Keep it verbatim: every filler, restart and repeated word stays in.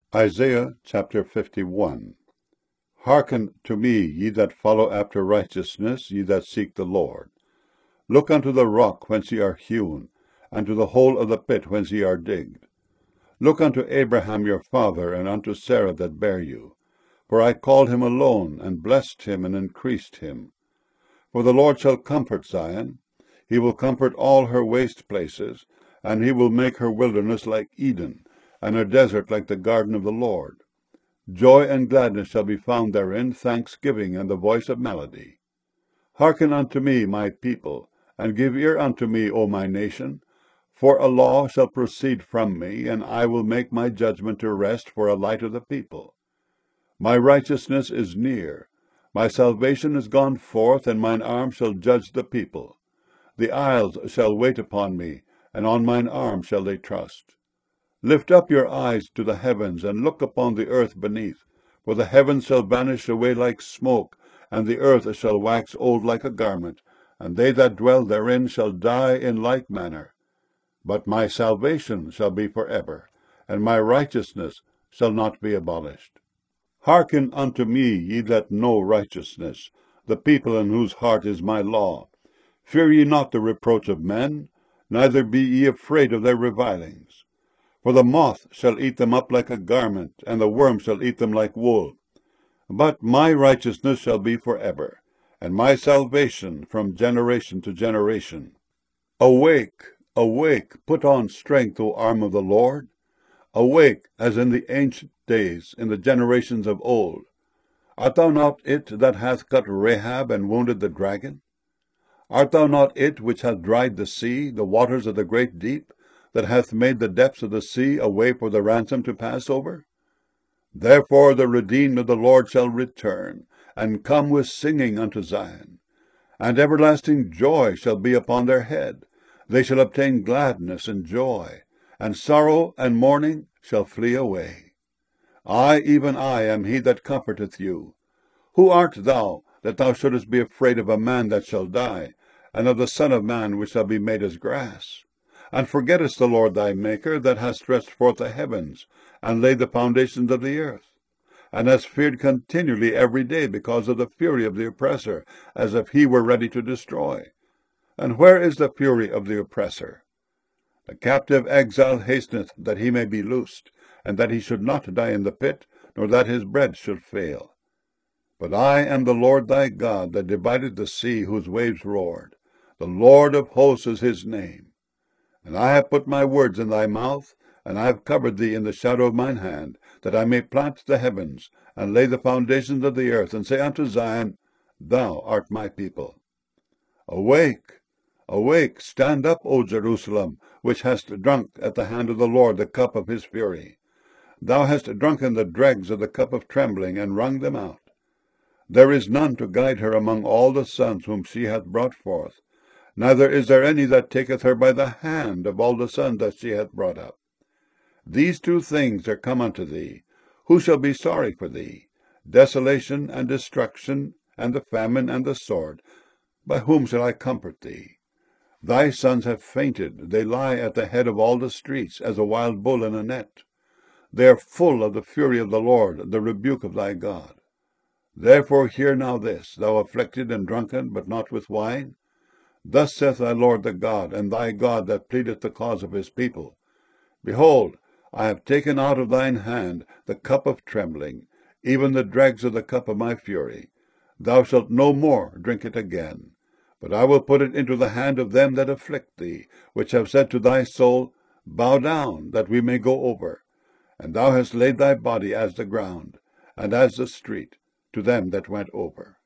Isaiah chapter fifty-one. Hearken to me, ye that follow after righteousness, ye that seek the Lord. Look unto the rock whence ye are hewn, and to the hole of the pit whence ye are digged. Look unto Abraham your father, and unto Sarah that bare you. For I called him alone, and blessed him, and increased him. For the Lord shall comfort Zion, he will comfort all her waste places, and he will make her wilderness like Eden, and her desert like the garden of the Lord. Joy and gladness shall be found therein, thanksgiving and the voice of melody. Hearken unto me, my people, and give ear unto me, O my nation. For a law shall proceed from me, and I will make my judgment to rest for a light of the people. My righteousness is near, my salvation is gone forth, and mine arm shall judge the people. The isles shall wait upon me, and on mine arm shall they trust. Lift up your eyes to the heavens, and look upon the earth beneath. For the heavens shall vanish away like smoke, and the earth shall wax old like a garment, and they that dwell therein shall die in like manner. But my salvation shall be for ever, and my righteousness shall not be abolished. Hearken unto me, ye that know righteousness, the people in whose heart is my law. Fear ye not the reproach of men, neither be ye afraid of their revilings. For the moth shall eat them up like a garment, and the worm shall eat them like wool. But my righteousness shall be for ever, and my salvation from generation to generation. Awake, awake, put on strength, O arm of the Lord. Awake, as in the ancient days, in the generations of old. Art thou not it that hath cut Rahab and wounded the dragon? Art thou not it which hath dried the sea, the waters of the great deep, that hath made the depths of the sea a way for the ransom to pass over? Therefore the redeemed of the Lord shall return, and come with singing unto Zion. And everlasting joy shall be upon their head. They shall obtain gladness and joy, and sorrow and mourning shall flee away. I, even I, am he that comforteth you. Who art thou, that thou shouldest be afraid of a man that shall die, and of the Son of Man which shall be made as grass? And forgettest the Lord thy Maker, that hath stretched forth the heavens, and laid the foundations of the earth, and hast feared continually every day because of the fury of the oppressor, as if he were ready to destroy. And where is the fury of the oppressor? The captive exile hasteneth that he may be loosed, and that he should not die in the pit, nor that his bread should fail. But I am the Lord thy God, that divided the sea whose waves roared. The Lord of hosts is his name. And I have put my words in thy mouth, and I have covered thee in the shadow of mine hand, that I may plant the heavens, and lay the foundations of the earth, and say unto Zion, Thou art my people. Awake, awake, stand up, O Jerusalem, which hast drunk at the hand of the Lord the cup of his fury. Thou hast drunken the dregs of the cup of trembling, and wrung them out. There is none to guide her among all the sons whom she hath brought forth, neither is there any that taketh her by the hand of all the sons that she hath brought up. These two things are come unto thee. Who shall be sorry for thee? Desolation and destruction, and the famine and the sword. By whom shall I comfort thee? Thy sons have fainted. They lie at the head of all the streets, as a wild bull in a net. They are full of the fury of the Lord, the rebuke of thy God. Therefore hear now this, thou afflicted and drunken, but not with wine. Thus saith thy Lord the God, and thy God that pleadeth the cause of his people. Behold, I have taken out of thine hand the cup of trembling, even the dregs of the cup of my fury. Thou shalt no more drink it again. But I will put it into the hand of them that afflict thee, which have said to thy soul, Bow down, that we may go over. And thou hast laid thy body as the ground, and as the street, to them that went over.